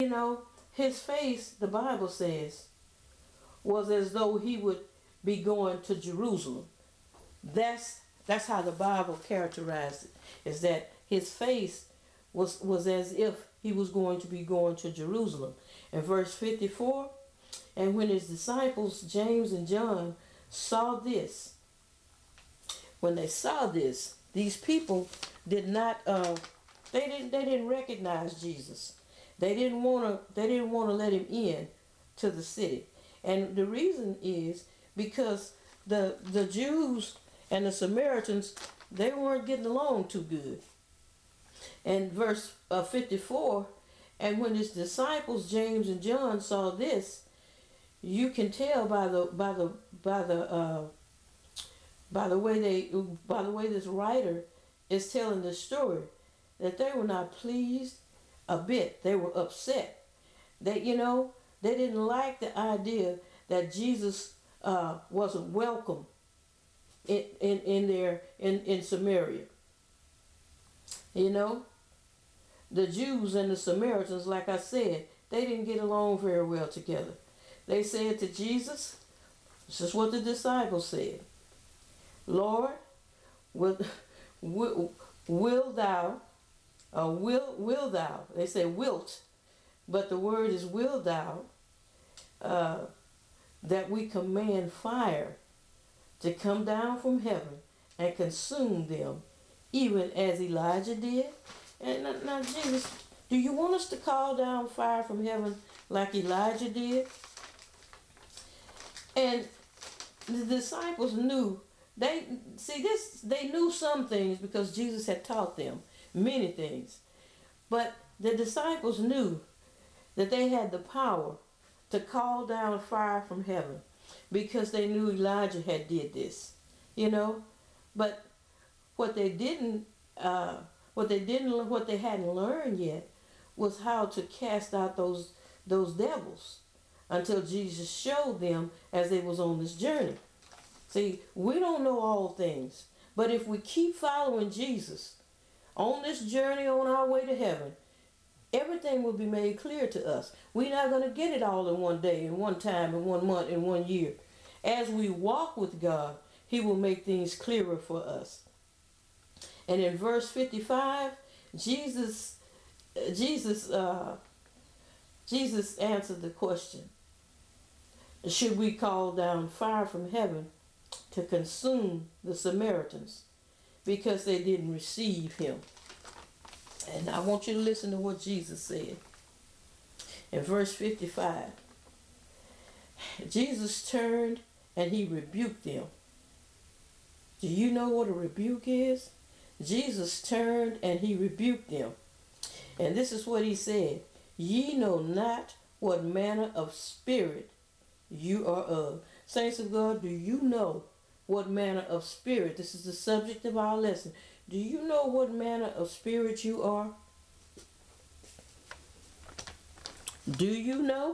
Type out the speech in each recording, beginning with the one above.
You know, his face, the Bible says, was as though he would be going to Jerusalem. That's how the Bible characterized it. Is that his face was as if he was going to be going to Jerusalem. In verse 54, and when his disciples James and John saw this, when they saw this, these people did not they didn't recognize Jesus. They didn't want to let him in to the city. And the reason is because the Jews and the Samaritans, they weren't getting along too good. And verse 54, and when his disciples James and John saw this, you can tell by the way this writer is telling this story that they were not pleased a bit. They were upset. They didn't like the idea that Jesus wasn't welcome in Samaria. You know, the Jews and the Samaritans, like I said, they didn't get along very well together. They said to Jesus, this is what the disciples said: Lord, will thou, will thou? They say wilt, but the word is will thou, that we command fire to come down from heaven and consume them, even as Elijah did? And now, Jesus, do you want us to call down fire from heaven like Elijah did? And the disciples knew, they knew some things because Jesus had taught them many things. But the disciples knew that they had the power to call down fire from heaven because they knew Elijah had did this, But what they didn't, what they hadn't learned yet was how to cast out those devils until Jesus showed them as they was on this journey. See, we don't know all things, but if we keep following Jesus on this journey on our way to heaven, everything will be made clear to us. We're not going to get it all in one day, in one time, in 1 month, in 1 year. As we walk with God, he will make things clearer for us. And in verse 55, Jesus answered the question: should we call down fire from heaven to consume the Samaritans because they didn't receive him? And I want you to listen to what Jesus said. In verse 55, Jesus turned and he rebuked them. Do you know what a rebuke is? Jesus turned and he rebuked them. And this is what he said: ye know not what manner of spirit you are of. Saints of God, do you know what manner of spirit? This is the subject of our lesson. Do you know what manner of spirit you are? Do you know?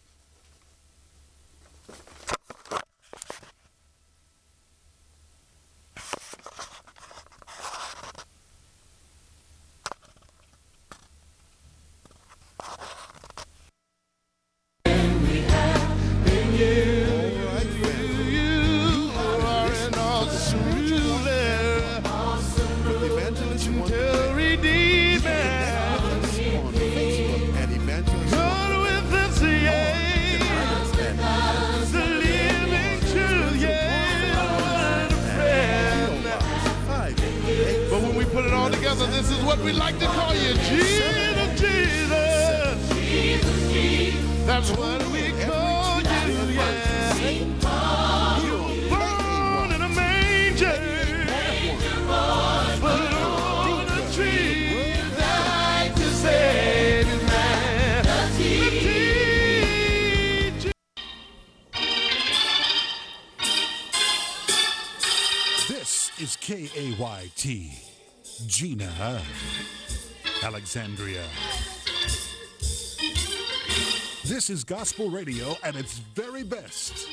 This is what we like to call you, Jesus, Jesus. Jesus, Jesus. That's what we call you, yeah. You were born in a manger, but on a tree, died to save his man. This is KAYT. Gina, Alexandria. This is gospel radio at its very best.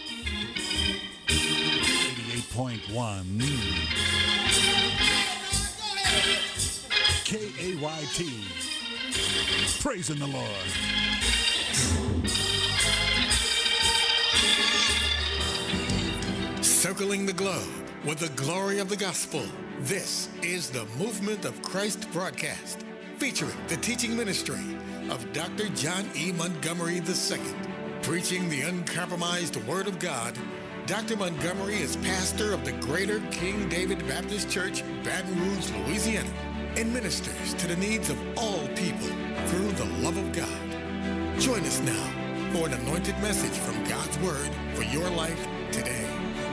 88.1 KAYT. Praising the Lord. circling the globe with the glory of the gospel. This is the Movement of Christ broadcast, featuring the teaching ministry of Dr. John E. Montgomery II. Preaching the uncompromised Word of God, Dr. Montgomery is pastor of the Greater King David Baptist Church, Baton Rouge, Louisiana, and ministers to the needs of all people through the love of God. Join us now for an anointed message from God's Word for your life today.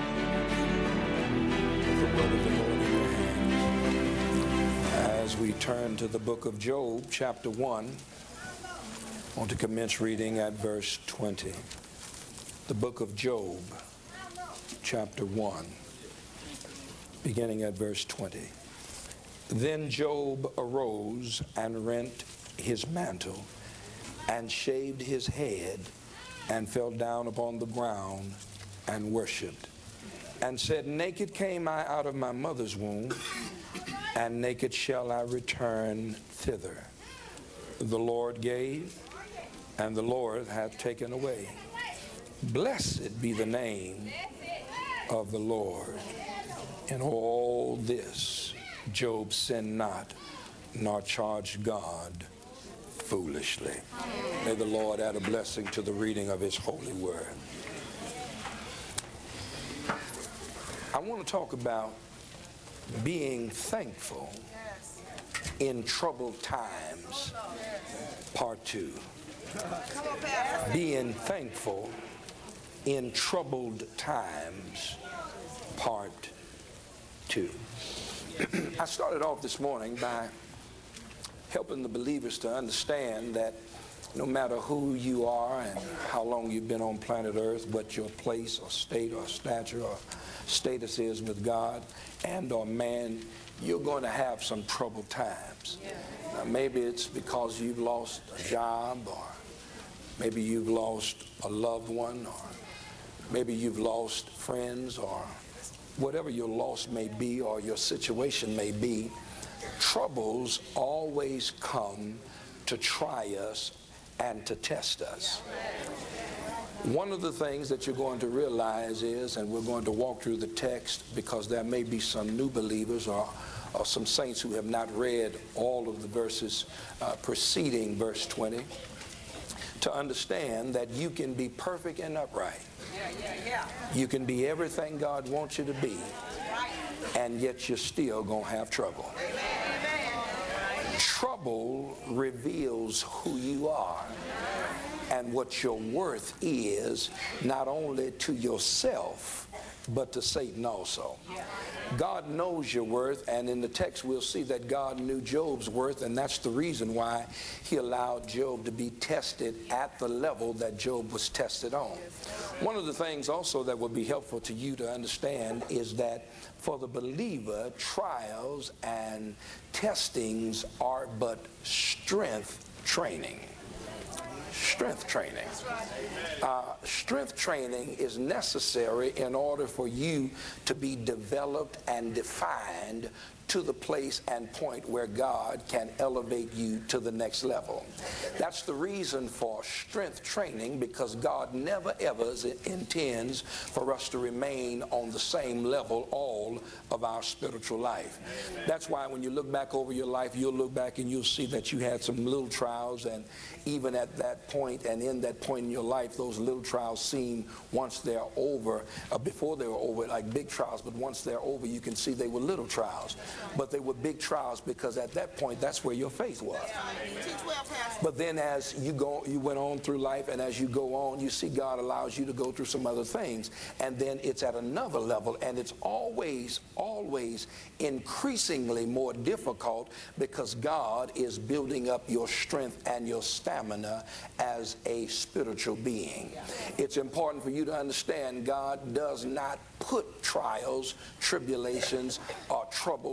The word of the Lord in your hand. As we turn to the book of Job, chapter 1, I want to commence reading at verse 20. The book of Job, chapter 1, beginning at verse 20. Then Job arose and rent his mantle and shaved his head and fell down upon the ground and worshipped and said, Naked came I out of my mother's womb, and naked shall I return thither. The Lord gave, and the Lord hath taken away. Blessed be the name of the Lord. In all this Job sinned not, nor charged God foolishly. May the Lord add a blessing to the reading of his holy word. I want to talk about being thankful in troubled times, part 2. Being thankful in troubled times, part 2. I started off this morning by helping the believers to understand that no matter who you are and how long you've been on planet Earth, what your place or state or stature or status is with God and or man, you're going to have some troubled times. Now, maybe it's because you've lost a job, or maybe you've lost a loved one, or maybe you've lost friends, or whatever your loss may be or your situation may be. Troubles always come to try us and to test us. One of the things that you're going to realize is, and we're going to walk through the text because there may be some new believers or some saints who have not read all of the verses preceding verse 20, to understand that you can be perfect and upright. You can be everything God wants you to be, and yet you're still going to have trouble. Trouble reveals who you are and what your worth is, not only to yourself, but to Satan also. God knows your worth, and in the text we'll see that God knew Job's worth, and that's the reason why he allowed Job to be tested at the level that Job was tested on. One of the things also that would be helpful to you to understand is that for the believer, trials and testings are but strength training. Strength training. Strength training is necessary in order for you to be developed and defined to the place and point where God can elevate you to the next level. That's the reason for strength training, because God never ever intends for us to remain on the same level all of our spiritual life. That's why when you look back over your life, you'll look back and you'll see that you had some little trials, and even at that point and in that point in your life, those little trials seem, once they're over, before they were over, like big trials, but once they're over, you can see they were little trials. But they were big trials because at that point, that's where your faith was. But then as you went on through life, and as you go on, you see God allows you to go through some other things. And then it's at another level, and it's always increasingly more difficult, because God is building up your strength and your stamina as a spiritual being. It's important for you to understand God does not put trials, tribulations, or troubles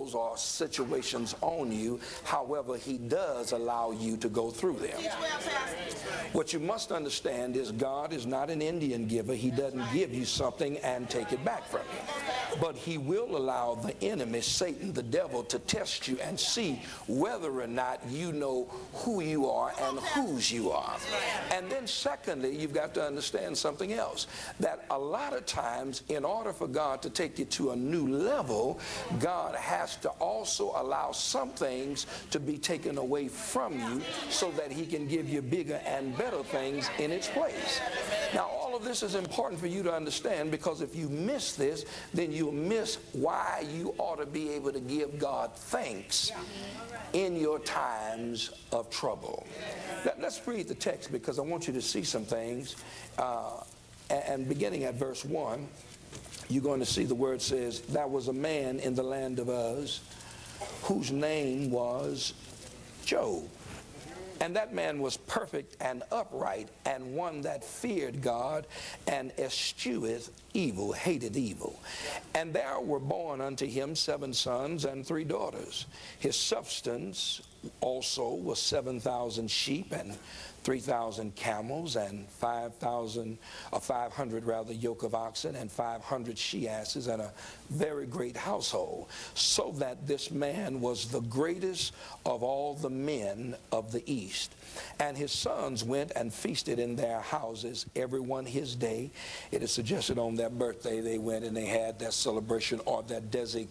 trials or situations on you. However, he does allow you to go through them. What you must understand is God is not an Indian giver. He doesn't give you something and take it back from you. But he will allow the enemy, Satan, the devil, to test you and see whether or not you know who you are and whose you are. And then secondly, you've got to understand something else, that a lot of times in order for God to take you to a new level, God has to also allow some things to be taken away from you so that he can give you bigger and better things in its place. Now, all of this is important for you to understand, because if you miss this, then you'll miss why you ought to be able to give God thanks in your times of trouble. Let's read the text, because I want you to see some things. And beginning at verse 1, you're going to see the word says, "There was a man in the land of Uz whose name was Job. And that man was perfect and upright, and one that feared God and escheweth evil," hated evil. "And there were born unto him 7 sons and 3 daughters. His substance also was 7,000 sheep and 3,000 camels and 500 yoke of oxen and 500 she-asses, and a very great household, so that this man was the greatest of all the men of the East. And his sons went and feasted in their houses, every one his day." It is suggested on their birthday they went and they had their celebration or their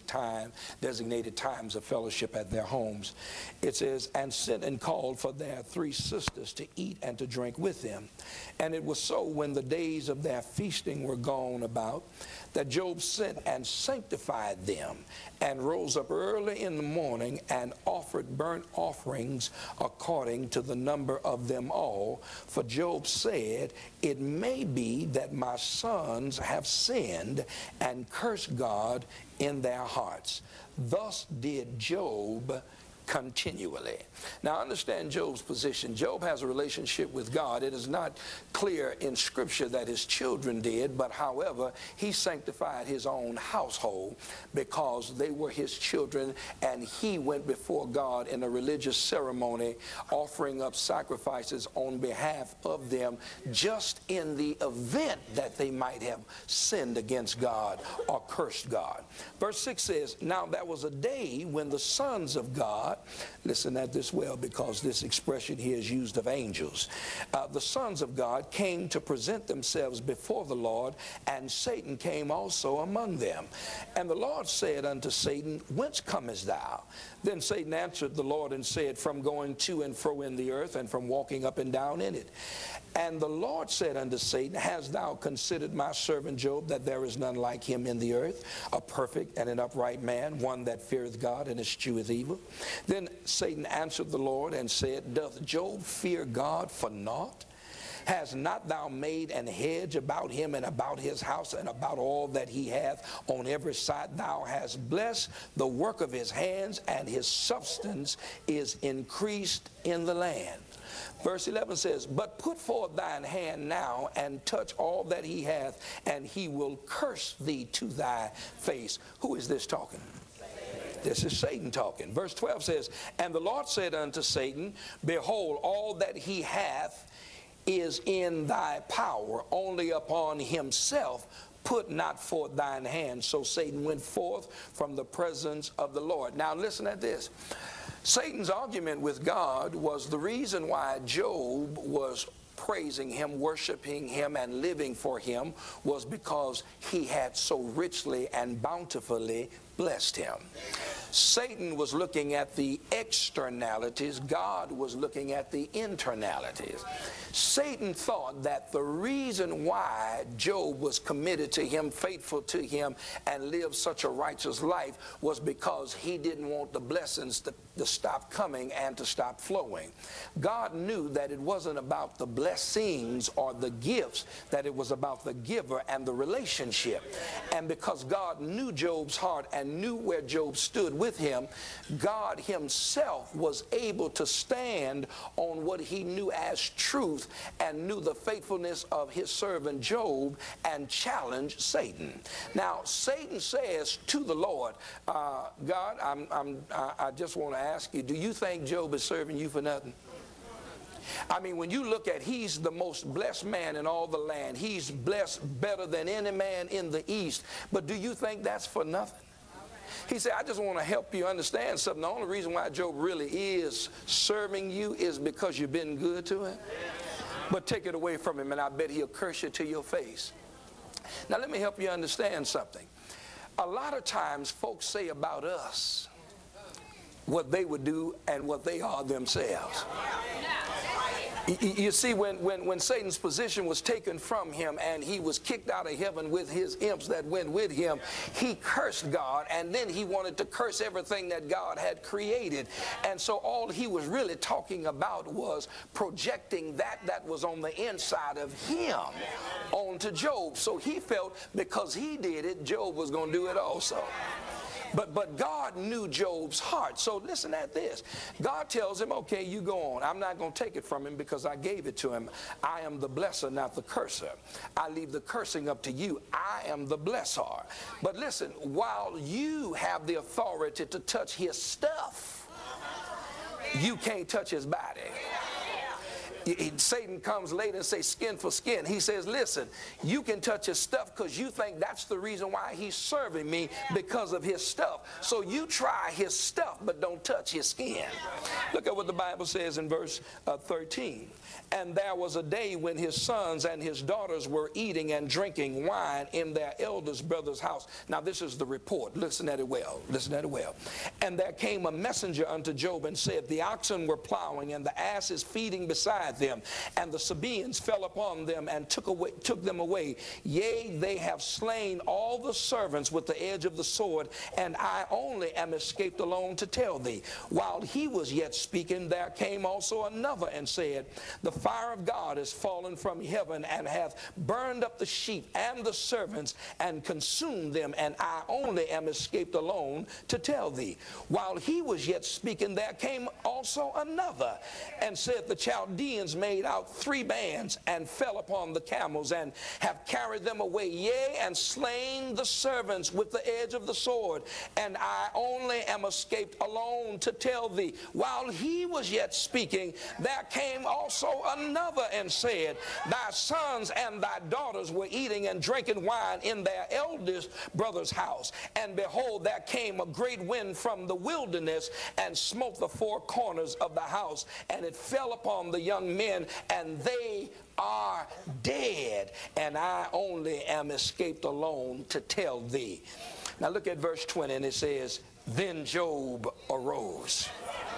designated times of fellowship at their homes. It says, "And sent and called for their 3 sisters to eat and to drink with them. And it was so, when the days of their feasting were gone about, that Job sent and sanctified them, and rose up early in the morning and offered burnt offerings according to the number of them all. For Job said, It may be that my sons have sinned and cursed God in their hearts. Thus did Job continually." Now understand Job's position. Job has a relationship with God. It is not clear in Scripture that his children did, but however, he sanctified his own household because they were his children, and he went before God in a religious ceremony offering up sacrifices on behalf of them, just in the event that they might have sinned against God or cursed God. Verse 6 says, "Now there was a day when the sons of God," listen at this well, because this expression here is used of angels, "the sons of God came to present themselves before the Lord, and Satan came also among them. And the Lord said unto Satan, Whence comest thou? Then Satan answered the Lord and said, From going to and fro in the earth, and from walking up and down in it. And the Lord said unto Satan, Hast thou considered my servant Job, that there is none like him in the earth, a perfect and an upright man, one that feareth God and escheweth evil? Then Satan answered the Lord and said, Doth Job fear God for naught? Hast not thou made an hedge about him and about his house and about all that he hath on every side? Thou hast blessed the work of his hands, and his substance is increased in the land." Verse 11 says, "But put forth thine hand now and touch all that he hath, and he will curse thee to thy face." Who is this talking? This is Satan talking. Verse 12 says, "And the Lord said unto Satan, Behold, all that he hath is in thy power, only upon himself put not forth thine hand." So Satan went forth from the presence of the Lord. Now listen at this. Satan's argument with God was the reason why Job was praising him, worshiping him, and living for him was because he had so richly and bountifully blessed him. Satan was looking at the externalities. God was looking at the internalities. Satan thought that the reason why Job was committed to him, faithful to him, and lived such a righteous life was because he didn't want the blessings to stop coming and to stop flowing. God knew that it wasn't about the blessings or the gifts, that it was about the giver and the relationship. And because God knew Job's heart and and knew where Job stood with him, God himself was able to stand on what he knew as truth and knew the faithfulness of his servant Job and challenged Satan. Now, Satan says to the Lord, God, I just want to ask you, do you think Job is serving you for nothing? I mean, when you look at, he's the most blessed man in all the land. He's blessed better than any man in the East. But do you think that's for nothing? He said, I just want to help you understand something. The only reason why Job really is serving you is because you've been good to him. But take it away from him, and I bet he'll curse you to your face. Now, let me help you understand something. A lot of times, folks say about us what they would do and what they are themselves. You see, when Satan's position was taken from him and he was kicked out of heaven with his imps that went with him, he cursed God, and then he wanted to curse everything that God had created. And so all he was really talking about was projecting that was on the inside of him onto Job. So he felt because he did it, Job was going to do it also. But God knew Job's heart. So listen at this. God tells him, okay, you go on. I'm not going to take it from him because I gave it to him. I am the blesser, not the curser. I leave the cursing up to you. I am the blesser. But listen, while you have the authority to touch his stuff, you can't touch his body. Satan comes later and says skin for skin. He says, listen, you can touch his stuff because you think that's the reason why he's serving me, because of his stuff. So you try his stuff, but don't touch his skin. Look at what the Bible says in verse 13. And there was a day when his sons and his daughters were eating and drinking wine in their eldest brother's house. Now this is the report. Listen at it well. Listen at it well. And there came a messenger unto Job and said, the oxen were plowing and the asses feeding beside them, and the Sabaeans fell upon them and took them away. Yea, they have slain all the servants with the edge of the sword, and I only am escaped alone to tell thee. While he was yet speaking, there came also another and said, the fire of God is fallen from heaven and hath burned up the sheep and the servants and consumed them, and I only am escaped alone to tell thee. While he was yet speaking, there came also another and said, the Chaldeans made out 3 bands and fell upon the camels and have carried them away, yea, and slain the servants with the edge of the sword, and I only am escaped alone to tell thee. While he was yet speaking, there came also another and said, thy sons and thy daughters were eating and drinking wine in their eldest brother's house, and behold, there came a great wind from the wilderness and smote the 4 corners of the house, and it fell upon the young men, and they are dead, and I only am escaped alone to tell thee. Now look at verse 20, and it says, then Job arose.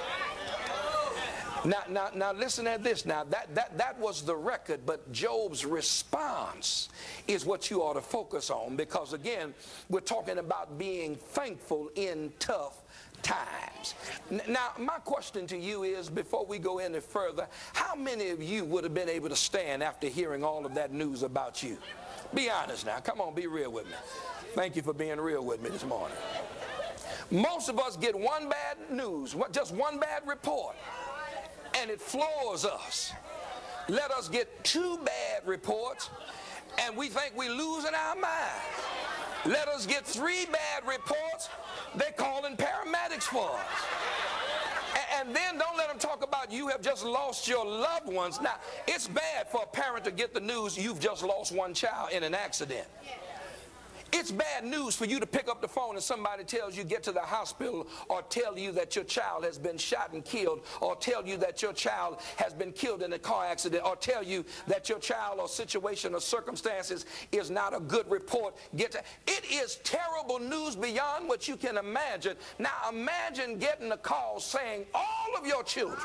Now listen at this. Now that was the record, but Job's response is what you ought to focus on, because again, we're talking about being thankful in tough times. Now my question to you is, before we go any further, how many of you would have been able to stand after hearing all of that news about you? Be honest now. Come on, be real with me. Thank you for being real with me this morning. Most of us get one bad news, just one bad report, and it floors us. Let us get 2 bad reports, and we think we're losing our mind. Let us get 3 bad reports, they're calling paramedics for us. And then don't let them talk about you have just lost your loved ones. Now, it's bad for a parent to get the news you've just lost one child in an accident. It's bad news for you to pick up the phone and somebody tells you get to the hospital, or tell you that your child has been shot and killed, or tell you that your child has been killed in a car accident, or tell you that your child or situation or circumstances is not a good report. It is terrible news beyond what you can imagine. Now imagine getting a call saying all of your children.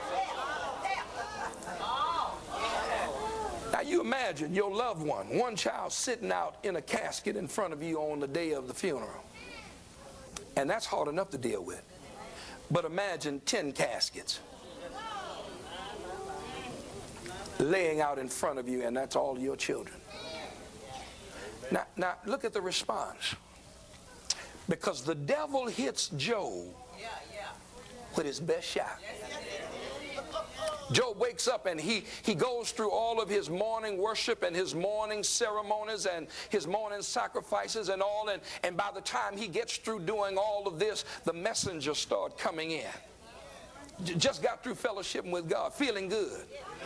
Now you imagine your loved one child sitting out in a casket in front of you on the day of the funeral. And that's hard enough to deal with. But imagine 10 caskets laying out in front of you, and that's all your children. Now look at the response. Because the devil hits Job with his best shot. Job wakes up and he goes through all of his morning worship and his morning ceremonies and his morning sacrifices and all, and by the time he gets through doing all of this, the messengers start coming in. Just got through fellowshipping with God, feeling good.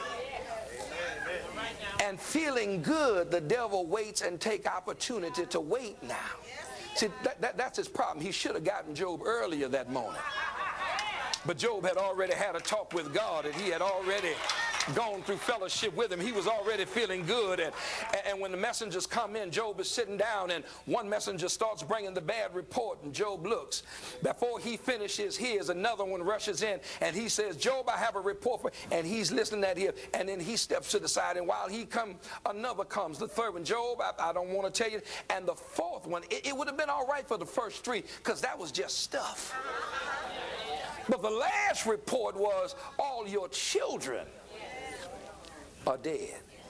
And feeling good, the devil waits and take opportunity to wait now. See, that's his problem. He should have gotten Job earlier that morning. But Job had already had a talk with God, and he had already gone through fellowship with him. He was already feeling good. And when the messengers come in, Job is sitting down, and one messenger starts bringing the bad report, and Job looks. Before he finishes his, another one rushes in, and he says, Job, I have a report for you. And he's listening at him, and then he steps to the side, and while he comes, another comes. The third one, Job, I don't want to tell you. And the fourth one, it would have been all right for the first three, because that was just stuff. But the last report was, all your children are dead.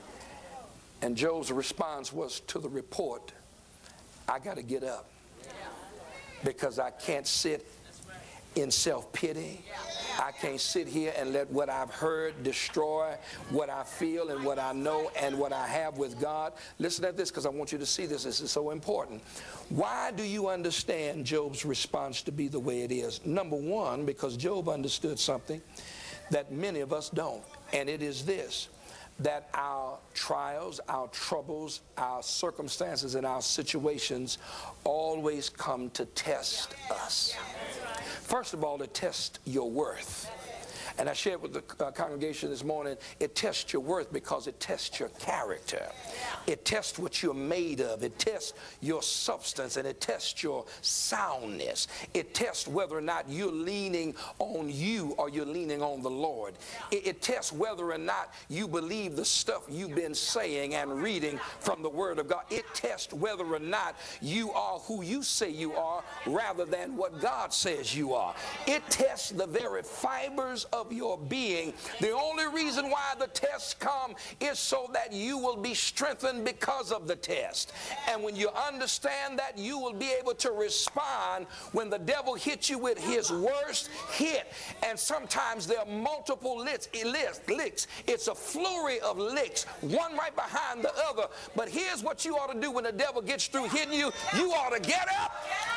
And Job's response was to the report, I got to get up, because I can't sit in self-pity. I can't sit here and let what I've heard destroy what I feel and what I know and what I have with God. Listen to this, because I want you to see this. This is so important. Why do you understand Job's response to be the way it is? Number one, because Job understood something that many of us don't, and it is this: that our trials, our troubles, our circumstances, and our situations always come to test us. First of all, to test your worth. And I shared with the congregation this morning, it tests your worth because it tests your character. It tests what you're made of. It tests your substance, and it tests your soundness. It tests whether or not you're leaning on you or you're leaning on the Lord. It tests whether or not you believe the stuff you've been saying and reading from the Word of God. It tests whether or not you are who you say you are rather than what God says you are. It tests the very fibers of your being. The only reason why the tests come is so that you will be strengthened because of the test. And when you understand that, you will be able to respond when the devil hits you with his worst hit. And sometimes there are multiple licks. It's a flurry of licks, one right behind the other. But here's what you ought to do when the devil gets through hitting you. You ought to get up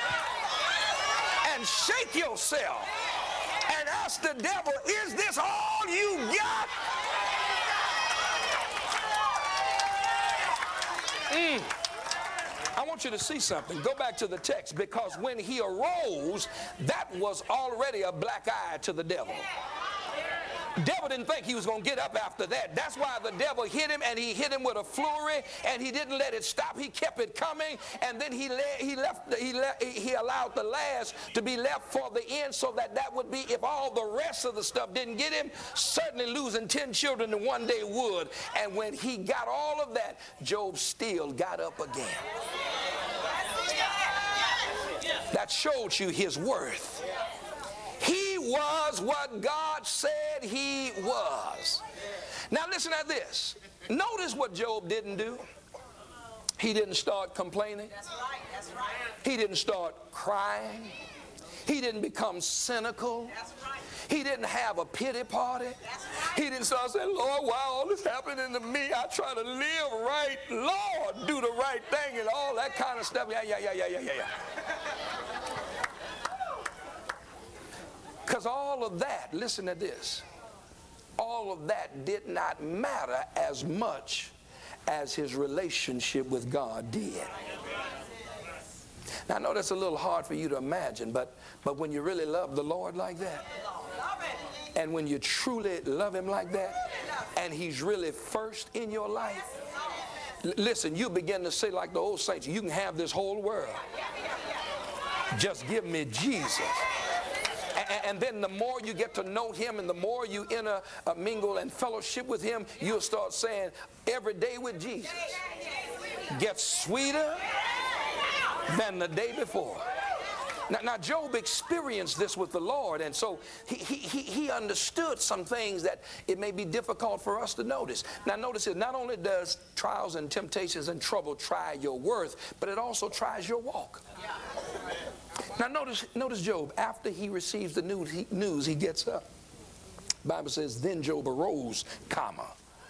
and shake yourself and ask the devil, is this all you got? I want you to see something. Go back to the text, because when he arose, that was already a black eye to the devil. Devil didn't think he was going to get up after that. That's why the devil hit him, and he hit him with a flurry, and he didn't let it stop. He kept it coming, and then he allowed the last to be left for the end, so that would be, if all the rest of the stuff didn't get him, certainly losing 10 children in one day would. And when he got all of that, Job still got up again. That showed you his worth. He was what God said he was. Now listen at this. Notice what Job didn't do. He didn't start complaining. That's right. That's right. He didn't start crying. He didn't become cynical. That's right. He didn't have a pity party. That's right. He didn't start saying, Lord, why all this happening to me? I try to live right. Lord, do the right thing and all that kind of stuff. Yeah. Because all of that, listen to this, all of that did not matter as much as his relationship with God did. Now, I know that's a little hard for you to imagine, but when you really love the Lord like that, and when you truly love him like that, and he's really first in your life, listen, you begin to say like the old saints, you can have this whole world. Just give me Jesus. And then the more you get to know him and the more you mingle and fellowship with him, you'll start saying, every day with Jesus gets sweeter than the day before. Now Job experienced this with the Lord, and so he understood some things that it may be difficult for us to notice. Now notice it, not only does trials and temptations and trouble try your worth, but it also tries your walk. Now notice Job. After he receives the news, he gets up. The Bible says, then Job arose, comma,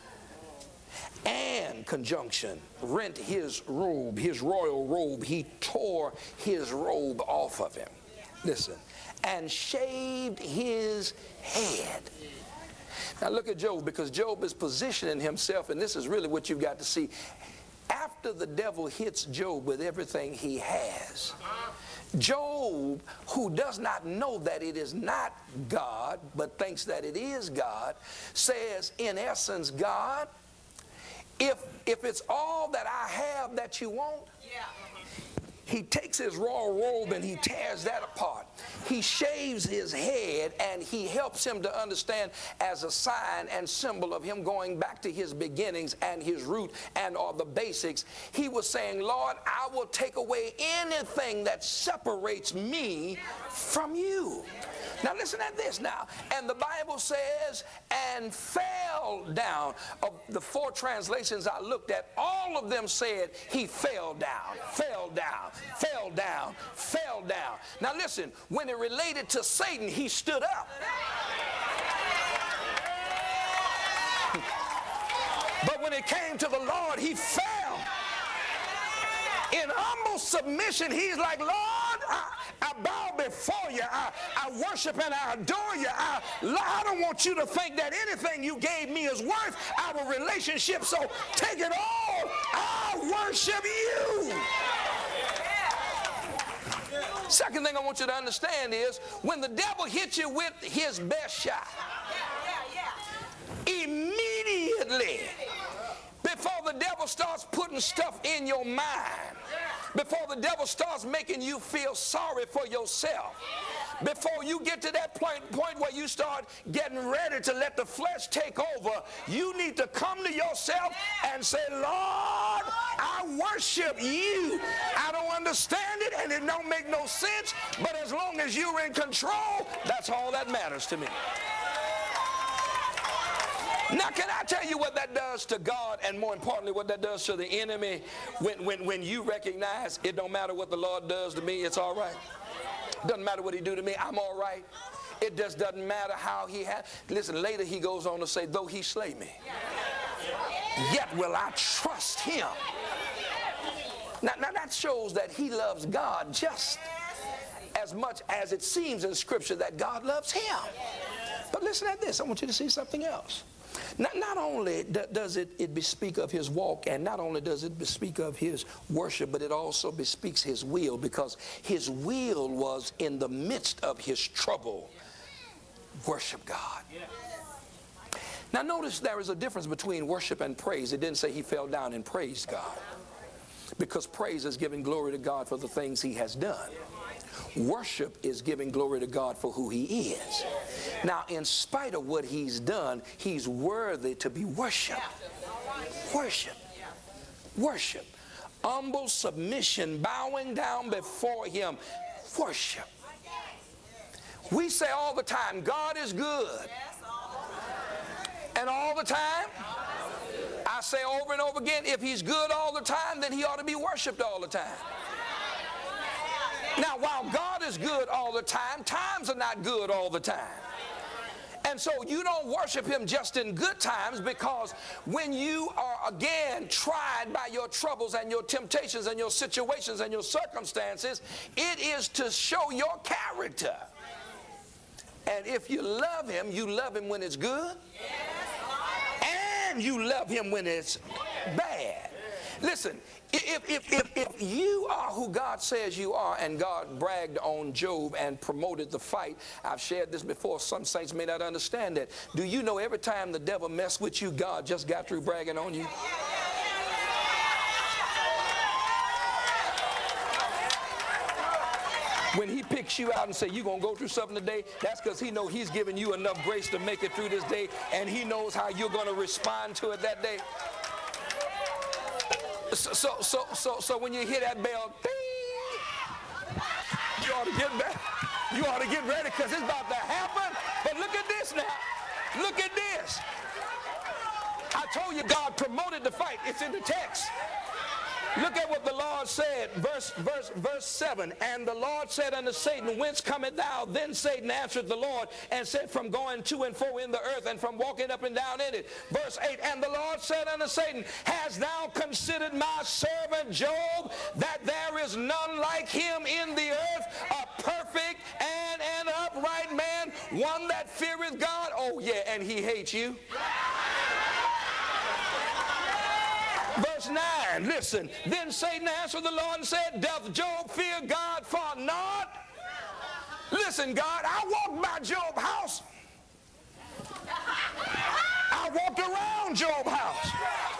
and conjunction, rent his robe, his royal robe. He tore his robe off of him. Listen. And shaved his head. Now look at Job, because Job is positioning himself, and this is really what you've got to see. After the devil hits Job with everything he has, Job, who does not know that it is not God, but thinks that it is God, says, in essence, God, if it's all that I have that you want, he takes his royal robe and he tears that apart. He shaves his head, and he helps him to understand as a sign and symbol of him going back to his beginnings and his root and all the basics. He was saying, Lord, I will take away anything that separates me from you. Now listen at this now. And the Bible says, and fell down. Of the 4 translations I looked at, all of them said he fell down, fell down, fell down, fell down. Now listen, when it related to Satan, he stood up. But when it came to the Lord, he fell. In humble submission, he's like, Lord, I bow before you. I worship and I adore you. I don't want you to think that anything you gave me is worth our relationship, so take it all. I worship you. Second thing I want you to understand is, when the devil hits you with his best shot, immediately, before the devil starts putting stuff in your mind, before the devil starts making you feel sorry for yourself, before you get to that point where you start getting ready to let the flesh take over, you need to come to yourself and say, Lord, I worship you. I don't understand it, and it don't make no sense, but as long as you're in control, that's all that matters to me. Now, can I tell you what that does to God, and more importantly, what that does to the enemy when you recognize it don't matter what the Lord does to me, it's all right. It doesn't matter what he do to me, I'm all right. It just doesn't matter how he has. Listen, later he goes on to say, though he slay me, yet will I trust him. Now that shows that he loves God just as much as it seems in Scripture that God loves him. But listen at this. I want you to see something else. Not only does it bespeak of his walk, and not only does it bespeak of his worship, but it also bespeaks his will, because his will was in the midst of his trouble. Worship God. Now notice there is a difference between worship and praise. It didn't say he fell down and praised God, because praise is giving glory to God for the things he has done. Worship is giving glory to God for who he is. Now, in spite of what he's done, he's worthy to be worshiped. Worship. Worship. Humble submission, bowing down before him. Worship. We say all the time, God is good. And all the time, I say over and over again, if he's good all the time, then he ought to be worshiped all the time. Now, while God is good all the time, times are not good all the time. And so you don't worship him just in good times, because when you are again tried by your troubles and your temptations and your situations and your circumstances, it is to show your character. And if you love him when it's good, and you love him when it's bad. Listen, if you are who God says you are, and God bragged on Job and promoted the fight, I've shared this before, some saints may not understand that. Do you know every time the devil messed with you, God just got through bragging on you? When he picks you out and say, you're going to go through something today, that's because he knows he's given you enough grace to make it through this day, and he knows how you're going to respond to it that day. So when you hear that bell, ding, you ought to get back. You ought to get ready, because it's about to happen. But look at this now. Look at this. I told you God promoted the fight. It's in the text. Look at what the Lord said, verse 7. And the Lord said unto Satan, whence comest thou? Then Satan answered the Lord and said, from going to and fro in the earth and from walking up and down in it. Verse 8, and the Lord said unto Satan, hast thou considered my servant Job, that there is none like him in the earth, a perfect and an upright man, one that feareth God? Oh yeah, and he hates you. Verse 9, listen. Then Satan answered the Lord and said, doth Job fear God for naught? Listen, God, I walked by Job's house. I walked around Job's house.